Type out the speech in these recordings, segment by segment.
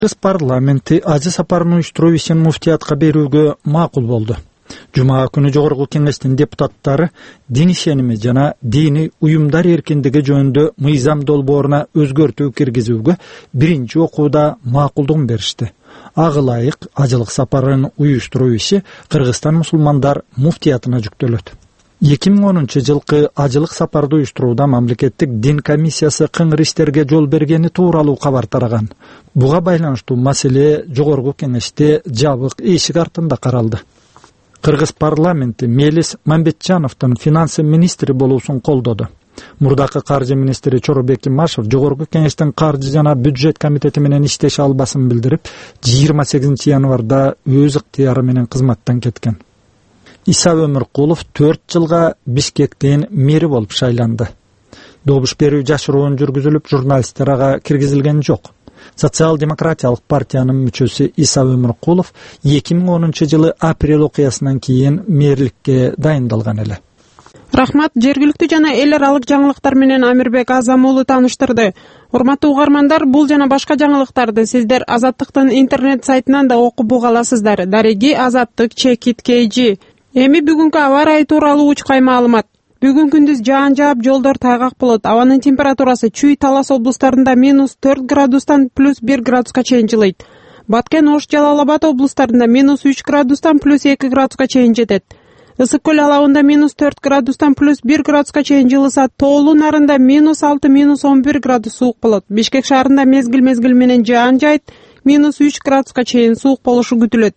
Кыргыз парламенти ажы сапарын уюштуруу ишин муфтиятка берүүгө макул болду. Жума күнү жогорку кеңештин депутаттары дин ишеними жана дини уюмдар эркиндиги жөнүндө мыйзам долбооруна өзгөртүү киргизүүгө биринчи окууда макулдугун беришти. Ага ылайык ажылык сапарын уюштуруу иши Кыргызстан мусулмандар муфтиятына жүктөлөт. 2010-жылкы ажылык сапарды уюштурууда мамлекеттик дин комиссиясы кыңыр иштерге жол бергени тууралуу кабар тараган. Буга байланыштуу маселе жогорку кеңеште жабык эшик артында каралды. Кыргыз парламенти Мелис Мамбетжановдун финансы министри болуусун колдоду. Мурдакы каржы министри Чоробек Имашев жогорку кеңештин каржы жана бюджет комитети менен иштеше албасын билдирип, 28 январда өз ыктыяры менен кызматтан кеткен. Иса Өмүркулов 4 жылга Бишкектин мэри болуп шайланды. Добуш берүү жашыруун жүргүзүлүп, журналисттер ага киргизилген жок. Социал-демократиялык партиянын мүчөсү Иса Өмүркулов 2010 жылы апрель окуясынан кийин мэрликке дайындалган эле. Рахмат, жергиликтүү жана эл аралык жаңылыктар менен Амирбек Азам уулу тааныштырды. Урматтуу угармандар, бул жана башка жаңылыктарды сиздер Азаттыктын интернет сайтынан да окуп уга аласыздар. Дареги Азаттык #KG. Эми бүгүнкү аба ырайы тууралуу учкай маалымат. Бүгүн күндүз жаан жаап, жолдор тайгак болот. Абанын температурасы Чүй, Талас облустарында -4 градустан +1 градуска чейин жылыйт. Баткен, Ош, Жалал-Абад облустарында -3 градустан +2 градуска чейин жетет. Ысык көл алабында -4 градустан +1 градуска чейин жылыса, Тоолу нарында -6, -11 градус суук болот. Бишкек шаарында мезгил менен жаан жайт, -3 градуска чейин суук болушу күтүлөт.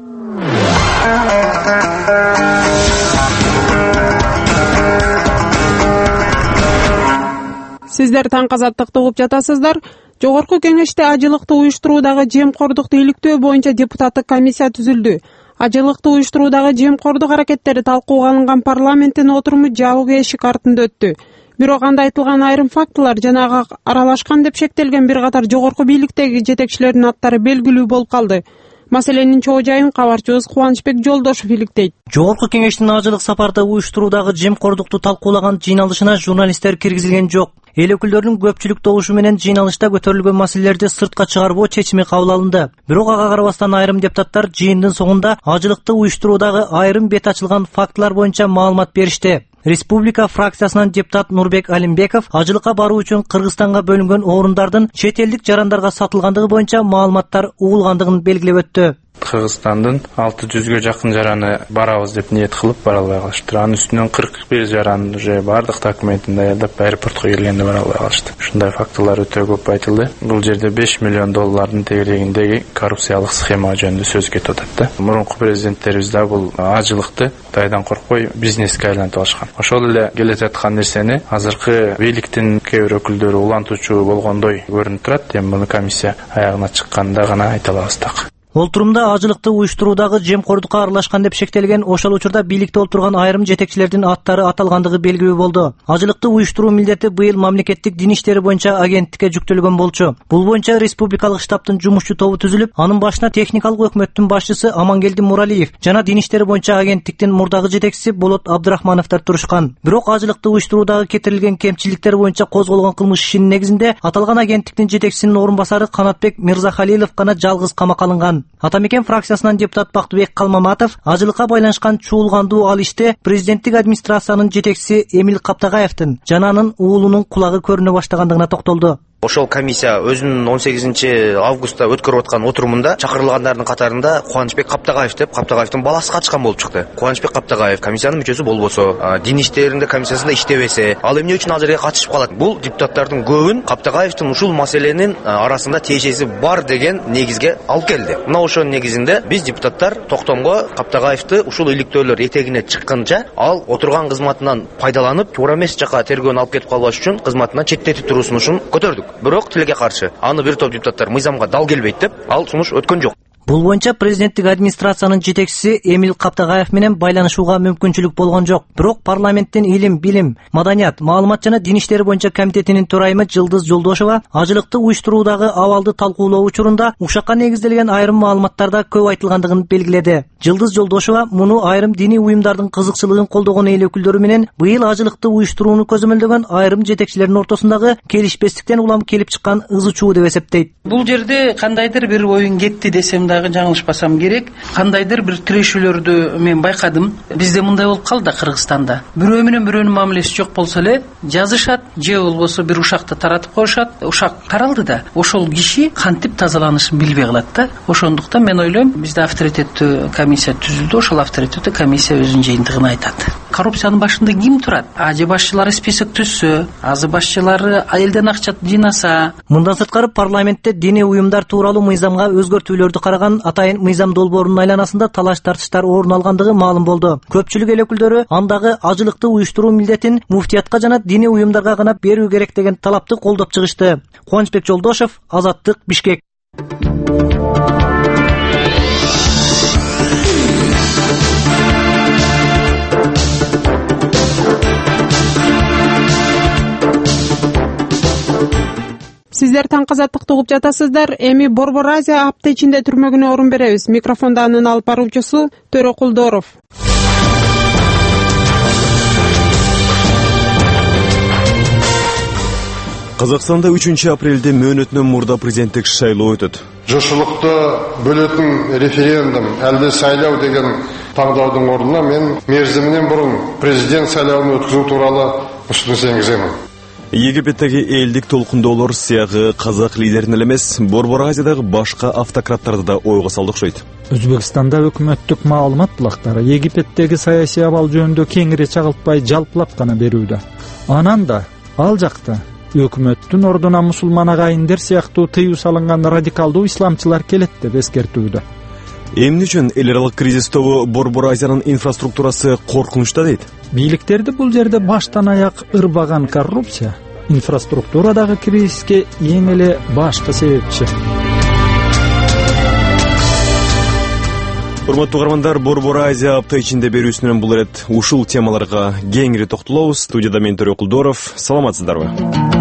Сиздер таңкы Азаттыкты угуп жатасыздар. Жогорку кеңеште ажылыкты уюштуруудагы жемкордукту иликтөө боюнча депутаттык комиссия түзүлдү. Ажылыкты уюштуруудагы жемкордук аракеттери талкууга алынган парламенттин отуруму жабык эшик артында өттү. Бирок анда айтылган айрым фактылар жана ага аралашкан деп шектелген бир катар жогорку бийликтеги жетекчилердин аттары белгилүү болуп калды. Маселенин чоо жайын кабарчыбыз Кубанычбек Жолдошов иликтейт. Жогорку кеңештин ажылык сапарды уюштуруудагы жемкордукту талкуулаган жыйналышына журналисттер киргизилген жок. Эл өкүлдөрүнүн көпчүлүк добушу менен жыйналышта көтөрүлгөн маселелерди сыртка чыгарбоо чечими кабыл алынды. Бирок ага карабастан айрым депутаттар жыйындын соңунда ажылыкты уюштуруудагы айрым бет ачылган фактылар боюнча маалымат беришти. Республика фракциясынан депутат Нурбек Алимбеков ажылыкка баруу үчүн Кыргызстанга бөлүнгөн орундардын чет элдик жарандарга сатылгандыгы боюнча маалыматтар угулгандыгын белгилеп өттү. Кыргызстандын 600-гө жакын жараны барабыз деп ниет кылып бара албай калышты. Анын үстүнөн 41 жаран уже бардык документин даярдап аэропортко келгенде бара албай калышты. Ушундай фактылар өтө көп айтылды. Бул жерде $5 миллион тегерегиндеги коррупциялык схема жөнүндө сөз кетип атат да. Мурунку президенттерибиз да бул ажылыкты Кытайдан коркпой бизнеске айлантып алышкан. Ошол эле келе жаткан нерсени азыркы бийликтин кээ бир өкүлдөрү улантуучу болгондой көрүнүп турат. Эми муну комиссия аягына чыкканда гана айта алабыз так. Олтурумда ажылыкты уюштуруудагы жемкордукка аралашкан деп шектелген, ошол учурда бийликте олтурган айрым жетекчилердин аттары аталгандыгы белгилүү болду. Ажылыкты уюштуруу милдети быйыл мамлекеттик дин иштери боюнча агенттикке жүктөлгөн болчу. Бул боюнча республикалык штабтын жумушчу тобу түзүлүп, анын башына техникалык өкмөттүн башчысы Амангелди Муралиев жана дин иштери боюнча агенттиктин мурдагы жетекчиси Болот Абдрахмановдор турушкан. Бирок ажылыкты уюштуруудагы кетирилген кемчиликтер боюнча козголгон кылмыш ишинин негизинде аталган агенттиктин жетекчисинин орун басары Канатбек Мирзахалилов гана жалгыз камакка алынган. Атамекен фракциясынан депутат Бактыбек Калмаматов ажылыкка байланышкан чуулгандуу ал иште президенттик администрациянын жетекчиси Эмил Каптагаевдин жана анын уулунун кулагы көрүнө баштагандыгына токтолду. Ошол комиссия өзүнүн 18 августта өткөрүп аткан отурумунда чакырылгандардын катарында Кубанычбек Каптагаев деп Каптагаевдин баласы катышкан болуп чыкты. Кубанычбек Каптагаев комиссиянын мүчөсү болбосо, дин иштеринде комиссиясында иштебесе, ал эмне үчүн ал жерге катышып калат? Бул депутаттардын көбүн Каптагаевдин ушул маселенин арасында тиешеси бар деген негизге алып келди. Мына ошонун негизинде биз депутаттар токтомго Каптагаевди ушул иликтөөлөр этегине чыкканча ал отурган кызматынан пайдаланып, туура эмес жака тергөөнү алып кетип калбаш үчүн кызматынан четтетип туруу сунушун көтөрдүк. Бирок тилге каршы аны бир топ депутаттар мыйзамга дал келбейт деп ал сунуш өткөн жок. Бул боюнча президенттик администрациянын жетекчиси Эмил Каптагаев менен байланышууга мүмкүнчүлүк болгон жок. Бирок парламенттин илим, билим, маданият, маалымат жана дин иштери боюнча комитетинин төрайымы Жылдыз Жолдошова ажылыкты уюштуруудагы абалды талкуулоо учурунда ушакка негизделген айрым маалыматтарда көп айтылгандыгын белгиледи. Жылдыз Жолдошова муну айрым диний уюмдардын кызыкчылыгын колдогон эл өкүлдөрү менен быйыл ажылыкты уюштурууну көзөмөлдөгөн айрым жетекчилердин ортосундагы келишпестиктен улам келип чыккан ызы чуу деп эсептейт. Бул жерде кандайдыр бир оюн кетти десем дагы жаңылышпасам керек. Кандайдыр бир тирешүүлөрдү мен байкадым. Бизде мындай болуп калды Кыргызстанда. Бирөө менен бирөөнүн мамилеси жок болсо эле жазышат, же болбосо бир ушакты таратып коюшат. Ушак таралды да, ошол киши кантип тазаланышын билбей калат да. Ошондуктан мен ойлойм, бизде авторитеттүү комиссия түзүлдү. Ошол авторитеттүү комиссия өзүнүн жыйынтыгын айтат. Коррупциянын башында ким турат? АЖ башчылары список түзсө, АЗ башчылары элден акча жыйнаса. Мындан сырткары парламентте диний уюмдар тууралуу мыйзамга өзгөртүүлөрдү караган атайын мыйзам долбоорунун айланасында талаш-тартыштар орун алгандыгы маалым болду. Көпчүлүк эл өкүлдөрү андагы ажылыкты уюштуруу милдетин муфтиятка жана диний уюмдарга гана берүү керек деген талапты колдоп чыгышты. Кубанычбек Жолдошев, Азаттык, Бишкек. Сиздер таңкы азаттыкты угуп жатасыздар. Эми Борбор Азия апта ичинде түрмөгүнө орун беребиз. Микрофонда анын алып баруучусу Төрө Кулдоров. Казакстанда 3 апрелде мөөнөтүнөн мурда президенттик шайлоо өтөт. Жошулукты бөлөтүн референдум, әлде сайлау деген таңдаудың орнына мен мерзиминен бұрын президент сайлауын өткізу туралы ұсыныс енгіземін. Египеттеги элдик толкундоолор сыягы казак лидерин эле эмес, Борбор Азиядагы башка автократтарды да ойго салды окшойт. Өзбекстанда өкмөттүк маалымат булактары Египеттеги саясий абал жөнүндө кеңири чагылтпай жалпылап гана берүүдө. Анан да ал жакта өкмөттүн ордуна мусулман агайындер сыяктуу тыюу салынган радикалдуу исламчылар келет деп эскертүүдө. Эмне үчүн эл аралык кризис тобу Борбор Азиянын инфраструктурасы коркунучта дейт. Бийликтерди бул жерде баштан аяк ырбаган коррупция инфраструктурадагы кризиске эң эле башкы себепчи. Урматтуу угармандар, Борбор Азия апта ичинде берүүсүнөн бул ирет ушул темаларга кеңири токтолобуз. Студияда мен Төрө Кулдоров. Саламатсыздарбы?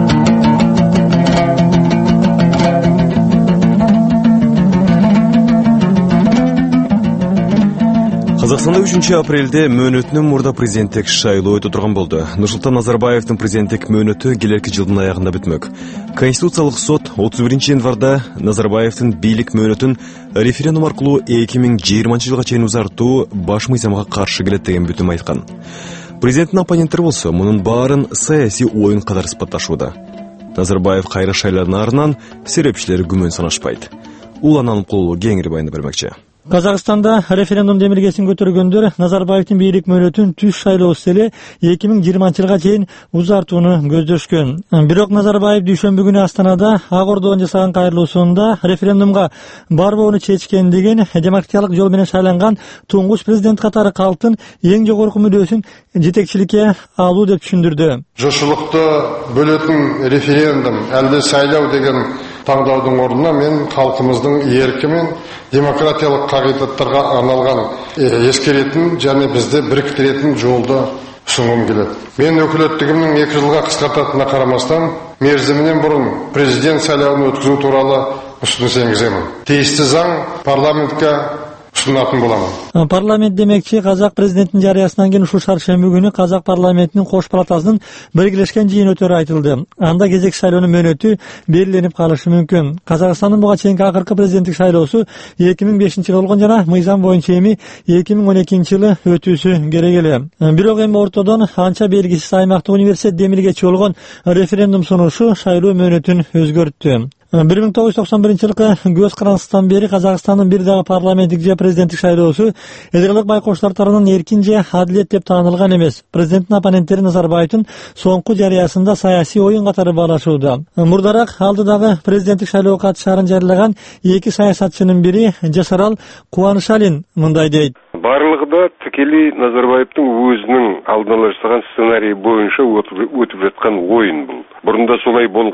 Казакстанда 3 апрелде мөөнөтүнөн мурда президенттик шайлоо өтө турган болду. Нурсултан Назарбаевдин президенттик мөөнөтү келерки жылдын аягында бүтмөк. Конституциялык сот 31 январда Назарбаевдин бийлик мөөнөтүн референдум аркылуу 2020 жылга чейин узартуу баш мыйзамга каршы келет деген бүтүм айткан. Президенттин оппоненттери болсо мунун баарын саясий оюн катары сыпатташууда. Назарбаев кайра шайланаарынан серепчилери күмөн санашпайт. Улан алып кулуу кеңири байында бермекчи. Казакстанда референдум демилгесин көтөргөндөр Назарбаевдин бийлик мөөнөтүн түз шайлоосу эле 2020 жылга чейин узартууну көздөшкөн. Бирок Назарбаев дүйшөмбү күнү Астанада Ак Ордонун жасаган кайрылуусунда референдумга барбоону чечкендигин, демократиялык жол менен шайланган туңгуч президент катары калктын эң жогорку мүдөөсүн жетекчиликке алуу деп түшүндүрдү. Жошулукты бөлөтүн референдум, әлде сайлау деген таңдаудың орнына мен халқымыздың еркі мен демократиялық қағидаттарға арналған ескеретін және бізді біріктіретін жолды ұсынғым келеді. Мен өкілеттігімнің 2 жылға қысқартатынына қарамастан, мерзімінен бұрын президент сайлауын өткізу туралы ұсыныс енгіземін. Тиісті заң парламентке ұсынатын боламын. Парламент демекчи Казак президентин жарыясынан кийин ушул шаршемби күнү Казак парламентинин кош палатасынын биргелешкен жыйын өтөрү айтылды. Анда кезек шайлоонун мөөнөтү белгиленип калышы мүмкүн. Казакстандын буга чейинки акыркы президенттик шайлоосу 2005 жылы болгон жана мыйзам боюнча эми 2012 жылы өтүүсү керек эле. Бирок эми ортодон анча белгисиз аймактык университет демилгечи болгон референдум сунушу шайлоо мөөнөтүн өзгөрттү. 1991 жылкы көз карандысынан бери Казакстандын бир дагы парламенттик же президенттик шайлоосу эл аралык байкоочулар тарабынан эркин же адилет деп таанылган эмес. Президенттин оппоненттери Назарбаевдин соңку жарыясында саясий оюн катары баалашууда. Мурдараак алдыдагы президенттик шайлоого катышаарын жарыяган эки саясатчынын бири Жасарал Кубанышалин мындай дейт. Барлыгы да тикелей Назарбаевдин өзүнүн алдын ала жасаган сценарий боюнча өтүп жаткан оюн бул. Мурунда солай болгон.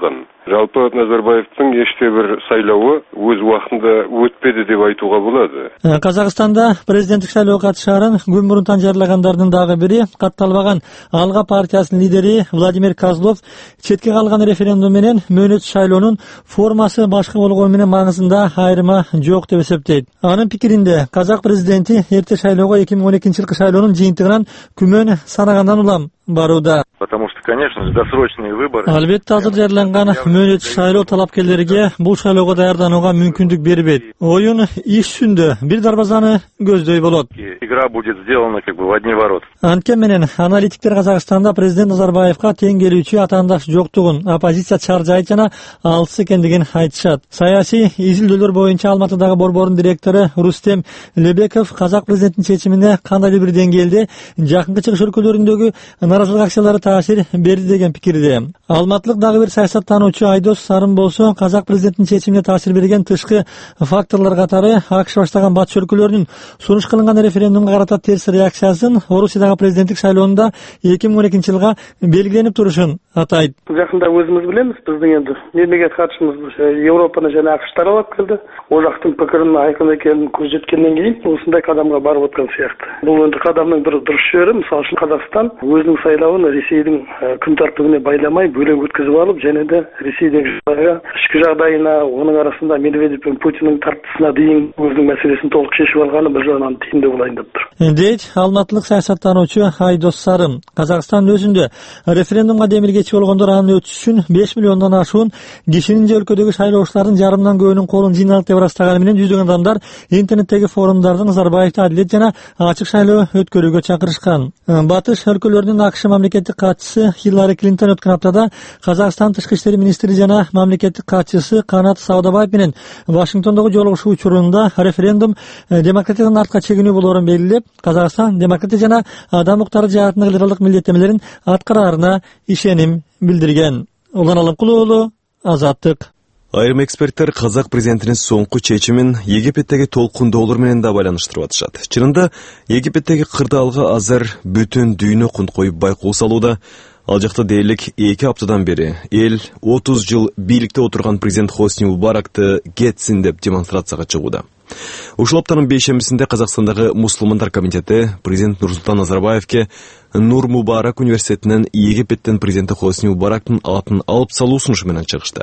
Жалпы Назарбаевтың еште бір сайлауы өз уақытында өтпеді деп айтуға болады. Казакстанда президенттик шайлоого катышаарын күн мурун жарылагандардын дагы бири катталбаган Алга партиясынын лидери Владимир Козлов четке калган референдум менен мөөнөтсүз шайлоонун формасы башка болгону менен маңызында айырма жок деп эсептейт. Анын пикиринде казак президенти эрте шайлоого 2012 жылкы шайлоонун жыйынтыгынан күмөн санагандан улам барууда. Потому что, конечно, досрочные выборы. Албетте азыр жарыяланган мөөнөтсүз шайлоо талапкерлерге бул шайлоого даярданууга мүмкүндүк бербейт. Оюн иш жүзүндө бир дарбазаны көздөй болот. Игра будет сделана как бы в одни ворота. Анткени менен аналитиктер Казакстанда президент Назарбаевка тең келүүчү атаандаш жоктугун, оппозиция чаржайт жана алсыз экендигин айтышат. Саясий изилдөөлөр боюнча Алматыдагы борбордун директору Рустем Лебеков казак президентинин чечимине кандайдыр бир деңгээлде жакынкы чыгыш өлкөлөрүндөгү наразылык акциялары таасир берди деген пикирде. Алматылык дагы бир саясаттануучу Айдос Сарын болсо казак президентинин чечимине таасир берген тышкы факторлор катары АКШ баштаган батыш өлкөлөрүнүн сунуш кылынган референдумга карата терс реакциясын Орусиядагы президенттик шайлоонда 2012 жылга белгиленип турушун атайт. Жакында өзүбүз билебиз, биздин энди мемлекет катчыбыз Европаны жана АКШты аралап келди. Ол жактын пикиринин айкын экенин көз жеткенден кийин ушундай кадамга барып аткан сыяктуу. Бул энди кадамдын бир дурус жери, мисалы үчүн Казакстан өзүнүн сайлабын Ресейдин күн тартыбына байламай бөлөк өткөзүп алып, жана да Ресейдеги ички жагдайына, онун арасында Медведев менен Путиндин тартысына дейин өзүнүн маселесин толук чечип алганы бир жагынан тиимдүү болайын деп тур. Дейт алматылык саясаттануучу Айдос Сарын. Казакстан өзүндө референдумга демилгечи болгондор аны өтүш үчүн 5 миллиондон ашуун кишинин же өлкөдөгү шайлоочулардын жарымдан көбүнүн колун жыйналт деп ырастаганы менен жүздөгөн адамдар интернеттеги форумдарда Назарбаевди адилет жана ачык шайлоо өткөрүүгө чакырышкан. Батыш өлкөлөрүнүн АКШ мамлекеттик катчысы Хиллари Клинтон өткөн аптада Казакстан тышкы иштер министри жана мамлекеттик катчысы Канат Саудабаев менен Вашингтондогу жолугушуу учурунда референдум демократиядан артка чегинүү болоорун белгилеп, Казакстан демократия жана адам укуктары жаатындагы либералдык милдеттемелерин аткараарына ишеним билдирген. Улан Алымкулуу уулу, Азаттык. Айрым эксперттер казак президентинин соңку чечимин Египеттеги толкундоолор менен да байланыштырып атышат. Чынында Египеттеги кырдаалга азыр бүтүн дүйнө кунт коюп байкоо салууда. Ал жакта дээрлик 2 аптадан бери эл 30 жыл бийликте отурган президент Хосни Мубаракты кетсин деп демонстрацияга чыгууда. Ушул аптанын бейшембисинде Казакстандагы мусулмандар комитети президент Нурсултан Назарбаевке Нур Мубарак университетинен Египеттин президенти Хосни Мубарактын атын алып салуу сунушу менен чыгышты.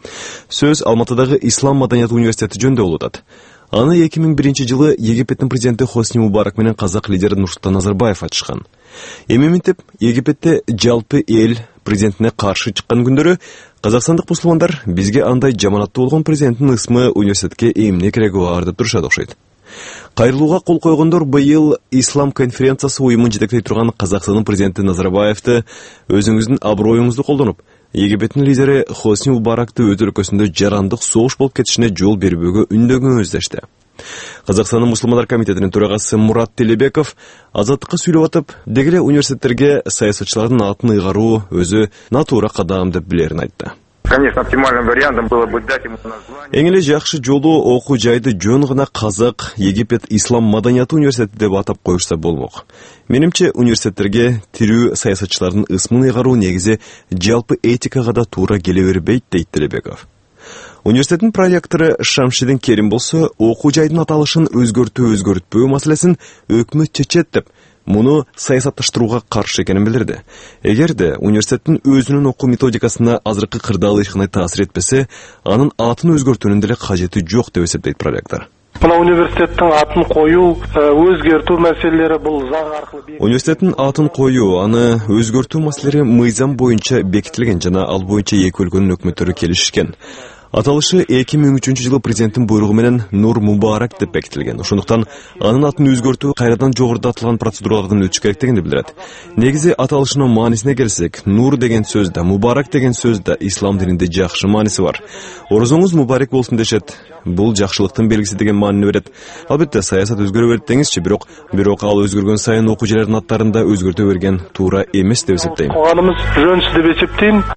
Сөз Алматыдагы Ислам маданият университети жөнүндө болуп атат. Аны 2001 жылы Египеттин президенти Хосни Мубарак менен казак лидери Нурсултан Назарбаев ачышкан. Эмеминтип Египетте жалпы эл президентине каршы чыккан күндөрү казакстандык мусулмандар бизге андай жаманаттуу болгон президенттин ысмы университетке эмне кереги бар деп турушат окшойт. Кайрылууга кол койгондор быйыл Ислам конференциясы уюмун жетектей турган Казакстандын президенти Назарбаевди өзүңүздүн аброюңузду колдонуп, Египеттин лидери Хосни Мубаракты өз өлкөсүндө жарандык согуш болуп кетишине жол бербөөгө үндөгөнүңүздү дешти. Казакстандын мусулмандар комитетинин төрагасы Мурат Телебеков Азаттыкка сүйлөп атып, дегеле университеттерге саясатчылардын атын ыйгаруу өзү натуура кадам деп билерин айтты. Конечно, оптимальным вариантом было бы дать ему название. Эң эле жакшы жолу окуу жайды жөн гана Казак Египет Ислам маданияты университети деп атап коюшса болмок. Менимче университеттерге тирүү саясатчылардын ысмын ыйгаруу негизи жалпы этикага да туура келе бербейт дейт Телебеков. Университеттин проректору Шамшидин Керим болсо окуу жайдын аталышын өзгөртпөө маселесин өкмөт чечет деп муну саясатташтырууга каршы экенин билдирди. Эгерде университеттин өзүнүн окуу методикасына азыркы кырдаал эч кандай таасир этпесе, анын атын өзгөртүүнүн деле кажети жок деп эсептейт проректор. Мына университеттин атын коюу, өзгөртүү маселелери бул заң аркылуу. Университеттин атын коюу, аны өзгөртүү маселелери мыйзам боюнча бекитилген жана ал боюнча эки өлкөнүн өкмөттөрү келишишкен. Аталышы 2003 жылы президенттин буйругу менен Нур Мубарак деп бекитилген. Ошондуктан анын атын өзгөртүү кайрадан жогорудатылган процедуралардан өтүш керектигин билдирет. Негизи аталышынын маанисине келсек, Нур деген сөздө, Мубарак деген сөздө ислам дининде жакшы мааниси бар. Орозоңуз мубарак болсун дешет. Бул жакшылыктын белгиси деген маанини берет. Албетте саясат өзгөрө берет деңизчи, бирок ал өзгөргөн сайын окуучулардын аттарын да өзгөртө берген туура эмес деп эсептейм. Куганымыз жөнсүз деп эсептейм.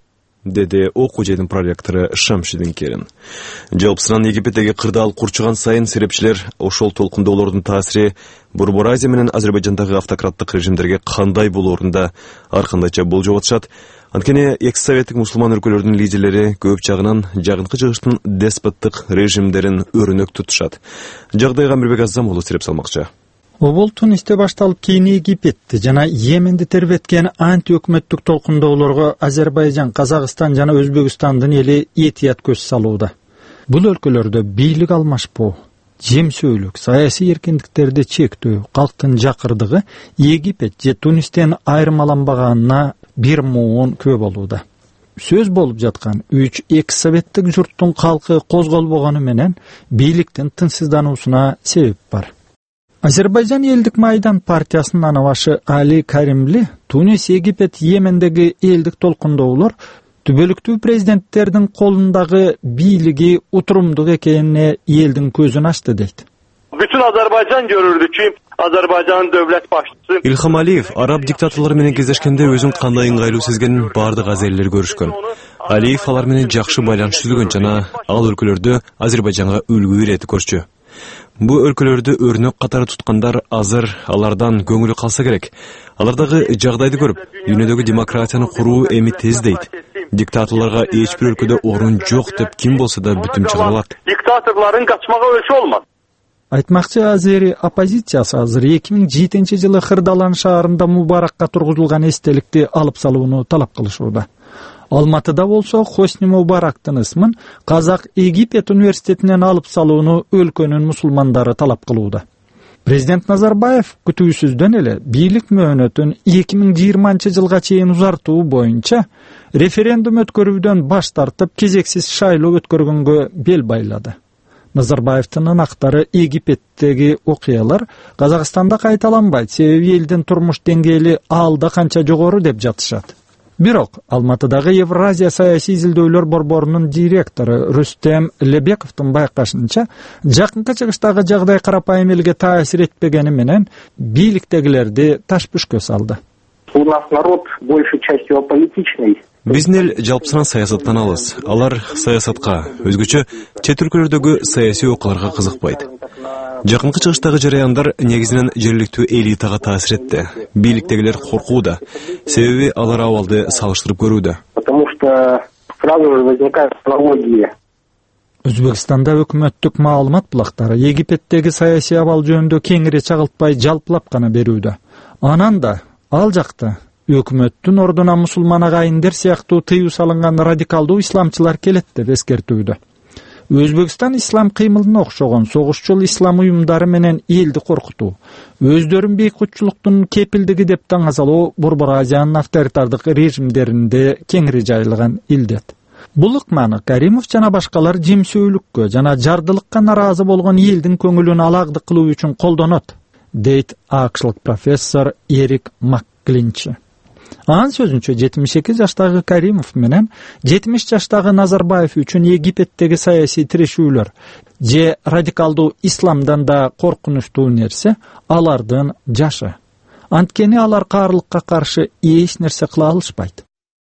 деди окуу жайдын проректору Шамшидин Керин. Жалпысынан Египеттеги кырдаал курчуган сайын серепчилер ошол толкундоолордун таасири Борбор Азия менен Азербайжандагы автократтык режимдерге кандай болоорунда ар кандайча болжоп атышат. Анткени экс-советтик мусулман өлкөлөрдүн лидерлери көп жагынан жагынкы жыгыштын деспоттук режимдерин өрүнөк тутушат. Жагдайга Амирбек Азамулу сереп салмакчы. Обол Тунисте башталып кийин Египетти жана Йеменди тербеткен анти-өкмөттүк толкундоолорго Азербайжан, Казакстан жана Өзбекстандын эли этият көз салууда. Бул өлкөлөрдө бийлик алмашпоо, жемсөөлүк, саясий эркиндиктерди чектөө, калктын жакырдыгы Египет же Тунистен айырмаланбаганына бир муун күбө болууда. Сөз болуп жаткан 3 экс-советтик журттун калкы козголбогону менен бийликтин тынчсыздануусуна себеп бар. Азербайжан элдик майдан партиясынын анабашы Али Каримли Тунис, Египет, Йемендеги элдик толкундоолор түбөлүктүү президенттердин колундагы бийлиги утурумдук экенине элдин көзүн ачты дейт. Bütün Azerbaycan görürdü ki Azerbaycan'ın devlet başçısı Ilham Aliyev араб диктаторлору менен кездешкенде өзүн кандай ыңгайлуу сезгенин бардык азерлер көрүшкөн. Алиев алар менен жакшы байланыш түзгөн жана ал өлкөлөрдө Азербайжанга үлгү иретип көрчү. Бу өлкөлөрдү өрнөк катары туткандар азыр алардан көңүлү калса керек. Алардагы жагдайды көрүп, дүйнөдөгү демократияны куруу эми тез дейт. Диктаторлорго эч бир өлкөдө орун жок деп ким болсо да бүтүм чыгара алат. Diktatörlerin kaçmağa ölçü olmaz. Айтмакчы, Азери оппозициясы азыр 2007-жылы Кырдалан шаарында Мубаракка тургузулган эстеликти алып салууну талап кылышууда. Алматыда болсо Хосни Мубарактын ысмын Казак Египет университетинен алып салууну өлкөнүн мусулмандары талап кылууда. Президент Назарбаев күтүүсүздөн эле бийлик мөөнөтүн 2020-жылга чейин узартуу боюнча референдум өткөрүүдөн баш тартып, кезексиз шайлоо өткөргөнгө бел байлады. Назарбаевдин ынактары Египеттеги окуялар Казакстанда кайталанбайт, себеби элдин турмуш деңгээли алда канча жогору деп жатышат. Бирок Алматыдагы Евразия саясий изилдөөлөр борборунун директору Рустем Лебековдун байкашынча, жакынкы чыгыштагы жагдай карапайым элге таасир этпегени менен бийликтегилерди таш-пүшкө салды. У нас народ большей частью аполитичный. Биздин эл жалпысынан саясаттан алыс. Алар саясатка, өзгөчө чет өлкөлөрдөгү саясий окуяларга кызыкпайт. Жакынкы чыгыштагы жараяндар негизинен жергиликтүү элитага таасир этти. Бийликтегилер коркууда, себеби алар абалды салыштырып көрүүдө. Потому что сразу же возникает аналогия. Өзбекстанда өкмөттүк маалымат булактары Египеттеги саясий абал жөнүндө кеңири чагылтпай жалпылап гана берүүдө. Анан да ал жакта өкмөттүн ордуна мусулман агайындер сыяктуу тыюу салынган радикалдуу исламчылар келет деп эскертүүдө. Өзбекстан ислам кыймылына окшогон согушчул ислам уюмдары менен элди коркутуу, өздөрүн бейкутчулуктун кепилдиги деп таңазалоо Борбор Азиянын авторитардык режимдеринде кеңири жайылган илдет. Бул ыкманы Каримов жана башкалар жемсөөлүккө жана жардылыкка наразы болгон элдин көңүлүн алагдык кылуу үчүн колдонот, дейт акшлык профессор Эрик Макклинчи. Анын сөзүнчө 72 жаштагы Каримов менен 70 жаштагы Назарбаев үчүн Египеттеги саясий тирешүүлөр же радикалдуу исламдан да коркунучтуу нерсе алардын жашы. Анткени алар каарлыкка каршы эч нерсе кыла алышпайт.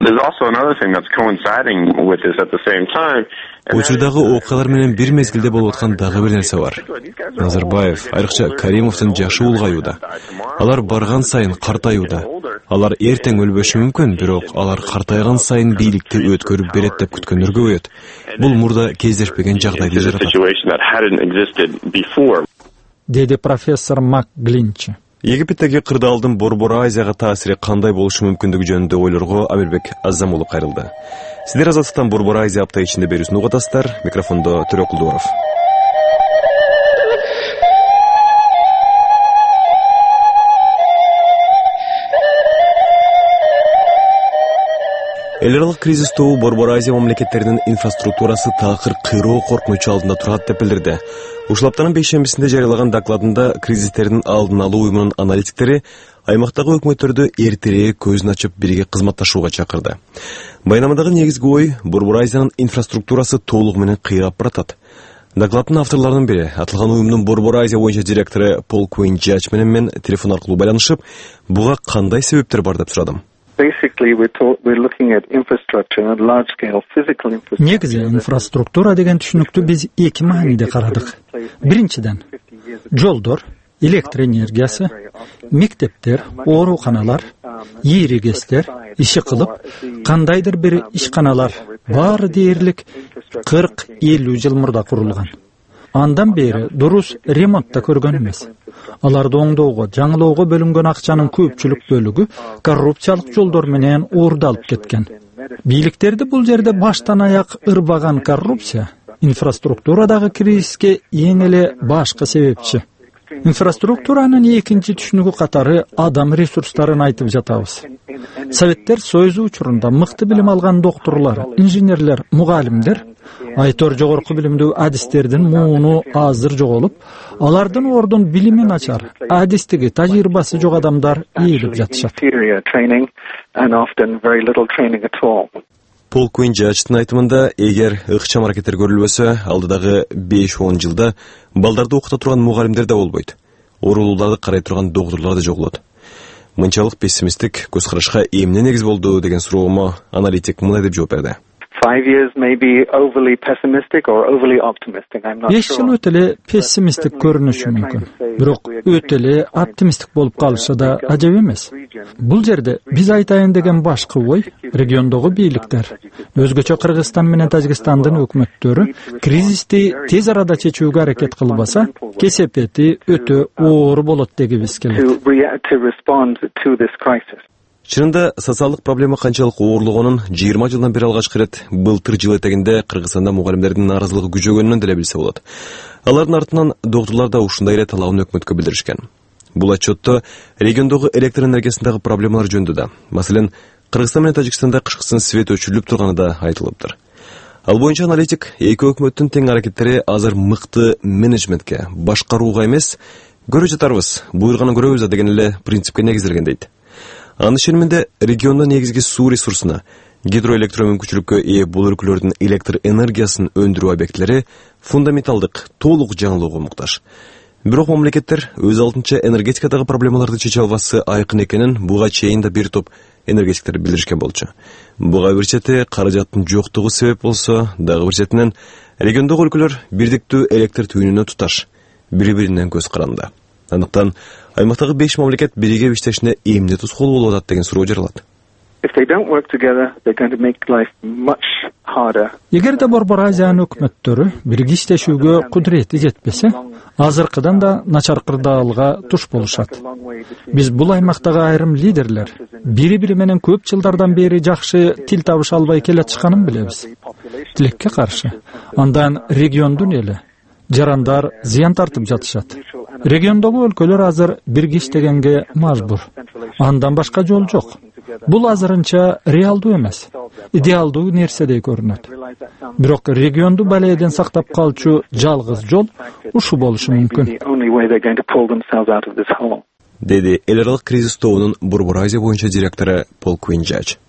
Учурдагы окуялар менен бир мезгилде болуп аткан дагы бир нерсе бар. Назарбаев, айрыкча Каримовдун жашы улгаюуда. Алар барган сайын картаюуда. Алар эртең өлбөшү мүмкүн, бирок алар картайган сайын бийликти өткөрүп берет деп күткөндөр көбөйөт. Бул мурда кездешпеген жагдайды жаратат, деди профессор Макглинчи. Египеттеги кырдаалдын Борбор Азияга таасири кандай болушу мүмкүндүгү жөнүндө ойлорго Амирбек Азамулу кайрылды. Сиздер Азаттыктан Борбор Азия апта ичинде берүүсүн угатасыздар. Микрофондо Төрөкулдууров. Эл аралык кризистүү Борбор Азия мамлекеттеринин инфраструктурасы такыр кыйроо коркунучу алдында турат деп билдирди. Ушул аптанын 5-шембисинде жарыялаган докладында кризистердин алдын алуу уюмунун аналитиктери аймактагы өкмөттөрдү эртерээк көзүн ачып бирге кызматташууга чакырды. Байнамадагы негизги ой Борбор Азиянын инфраструктурасы толугу менен кыйрап баратат. Докладдын авторлорунун бири, аталган уюмдун Борбор Азия боюнча директору Пол Куин Жач менен мен телефон аркылуу байланышып, буга кандай себептер бар деп сурадым. Негизи инфраструктура деген түшүнүктү биз эки мааниде карадык. Биринчиден, жолдор, электр энергиясы, мектептер, ооруканалар, ийригестер иши кылып, кандайдыр бир ишканалар баары дээрлик 40-50 жыл мурда курулган. Андан бери дурус ремонтта көргөн эмес. Аларды оңдоого, жаңылоого бөлүнгөн акчанын көпчүлүк бөлүгү коррупциялык жолдор менен уурдалып кеткен. Бийликтерди бул жерде баштан аяк ырбаган коррупция инфраструктурадагы кризиске эң эле башкы себепчи. Инфраструктуранын экинчи түшүнүгү катары адам ресурстарын айтып жатабыз. Советтер Союзу учурунда мыкты билим алган доктурлар, инженерлер, мугалимдер айтор жогорку билимдүү адистердин мууну азыр жоголуп, алардын ордун билими начар, адистиги, тажрыйбасы жок адамдар ээлеп жатышат. Пол Куинджачтын айтымында, эгер ыкчам аракеттер көрүлбөсө, алдыдагы 5-10 жылда балдарды окута турган мугалимдер да болбойт. Оорулууларды карай турган доктурлар да жоголот. Мынчалык пессимисттик көз карашка эмне негиз болду деген суроомо аналитик мындай деп жооп берди. 5 жыл өтө эле пессимисттик көрүнүшү мүмкүн. Бирок өтө эле оптимисттик болуп калышы да ажап эмес. Бул жерде биз айтайын деген башкы ой региондогу бийликтер, өзгөчө Кыргызстан менен Тажикстандын өкмөттөрү кризисти тез арада чечүүгө аракет кылбаса, кесепети өтө оор болот дегибиз келет. Чынында социалдык проблема канчалык оорлогонун 20 жылдан бери алгачкы ирет былтыр жыл этегинде Кыргызстанда мугалимдердин нааразылыгы күчөгөнүнөн деле билсе болот. Алардын артынан доктурлар да ушундай эле талабын өкмөткө билдиришкен. Бул отчетто региондогу электр энергиясындагы проблемалар жөнүндө да, маселен, Кыргызстан менен Тажикстанда кышкысын свет өчүрүлүп турганы да айтылыптыр. Ал боюнча аналитик эки өкмөттүн тең аракеттери азыр мыкты менеджментке, башкарууга эмес, көрө жатарбыз, буйруганы көрөбүз деген эле принципке негизделген дейт. Анын ишениминде региондо негизги суу ресурсуна, гидроэлектро мүмкүнчүлүккө ээ бул өлкөлөрдүн электр энергиясын өндүрүү объектилери фундаменталдык, толук жаңылоого муктаж. Бирок мамлекеттер өз алдынча энергетикадагы проблемаларды чече албасы айкын экенин буга чейин да бир топ энергетиктер билдиришкен болчу. Буга бир чети каражаттын жоктугу себеп болсо, дагы бир четинен региондогу өлкөлөр бирдиктүү электр түйүнүнө туташ, бири-биринен көз каранды. Андыктан аймактагы 5 мамлекет бирге иштешине эмне тоскоол болуп атат деген суроо жаралат. Эгерде Борбор Азиянын өкмөттөрү бирге иштешүүгө кудурети жетпесе, азыркыдан да начар кырдаалга туш болушат. Биз бул аймактагы айрым лидерлер бири-бири менен көп жылдардан бери жакшы тил табыша албай келатышканын билебиз. Тилекке каршы, андан региондун эли, жарандар зыян тартып жатышат. Региондогу өлкөлөр азыр бирге иштегенге мажбур. Андан башка жол жок. Бул азырынча реалдуу эмес, идеалдуу нерседей көрүнөт. Бирок регионду балээден сактап калчу жалгыз жол ушу болушу мүмкүн. Деди эл аралык кризис тобунун Борбор Азия боюнча директору Пол Куинджач.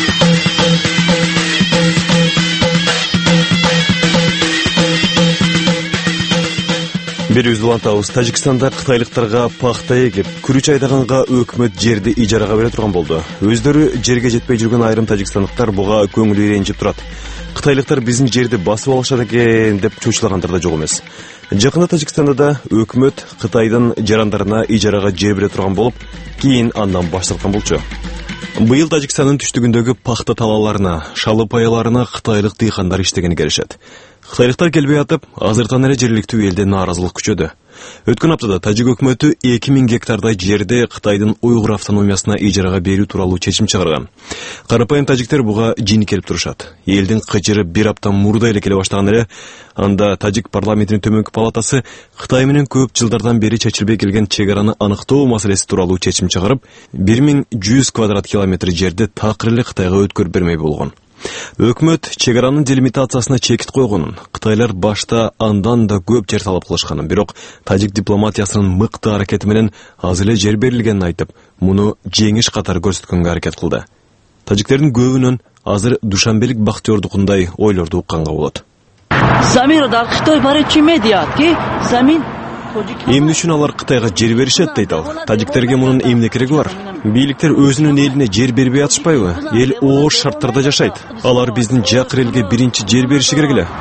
Бир үзүлантабыз. Тажикстанда кытайлыктарга пахта эгип, күрүч айдаганга өкмөт жерди ижарага бере турган болду. Өздөрү жерге жетпей жүргөн айрым тажикстандыктар буга көңүлү ренжип турат. Кытайлыктар биздин жерди басып алышат экен деп чучулагандар да жок эмес. Жакында Тажикстанда да өкмөт Кытайдын жарандарына ижарага жер бере турган болуп, кийин андан баш тарткан болчу. Быйыл Тажикстандын түштүгүндөгү пахта талааларына, шалып аяларына кытайлык дыйкандар иштегени келишет. Кытайлыктар келбей атып, азыртан эле жергиликтүү элде нааразылык күчөдү. Өткөн аптада Тажик өкмөтү 2000 гектардай жерди Кытайдын Уйгур автономиясына ижарага берүү тууралуу чечим чыгарган. Карапайым тажиктер буга жини келип турушат. Элдин кыжыры бир апта мурда эле келе баштаган эле, анда Тажик парламентинин төмөнкү палатасы Кытай менен көп жылдардан бери чечилбей келген чек араны аныктоо маселеси тууралуу чечим чыгарып, 1100 квадрат километр жерди такыр эле Кытайга өткөрүп бермей болгон. Өкмөт чек аранын делимитациясына чекит койгонун, Кытайлар башта андан да көп жер талап кылышканын, бирок тажик дипломатиясынын мыкты аракети менен аз эле жер берилгенин айтып, муну жеңиш катары көрсөткөнгө аракет кылды. Тажиктердин көбүнөн азыр душанбелик бактыёрдукундай ойлорду укканга болот. Замин дар Кытай барычи медиат ки замин Эмне үчүн алар Кытайга жер беришет дейт ал. Тажиктерге мунун эмне кереги бар? Бийликтер өзүнүн элине жер бербей атышпайбы? Эл оор шарттарда жашайт. Алар биздин жакыр элге биринчи жер бериши керек эле.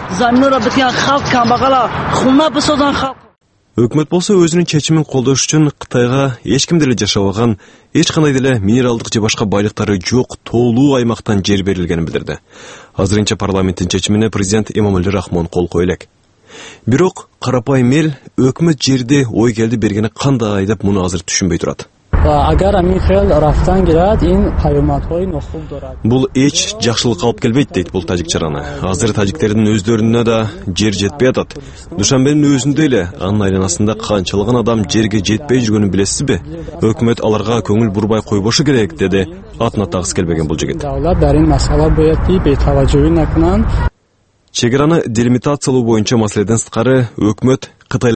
Өкмөт болсо өзүнүн чечимин колдош үчүн Кытайга эч ким деле жашабаган, эч кандай деле минералдык же башка байлыктары жок тоолуу аймактан жер берилгенин билдирди. Азырынча парламенттин чечимине президент Эмомали Рахмон кол кое элек. Бирок карапайым эл өкмөт жерди ой келди бергени кандай деп муну азыр түшүнбөй турат. Бул эч жакшылыкка алып келбейт дейт бул тажик жараны. Азыр тажиктердин өздөрүнө да жер жетпей атат. Душанбенин өзүндө эле анын айланасында канчалаган адам жерге жетпей жүргөнүн билесизби? Өкмөт аларга көңүл бурбай койбошу керек, деди атына тагыс келбеген бул жигит. Чек араны делимитациялоо боюнча маселеден сырткары өкмөт Кытай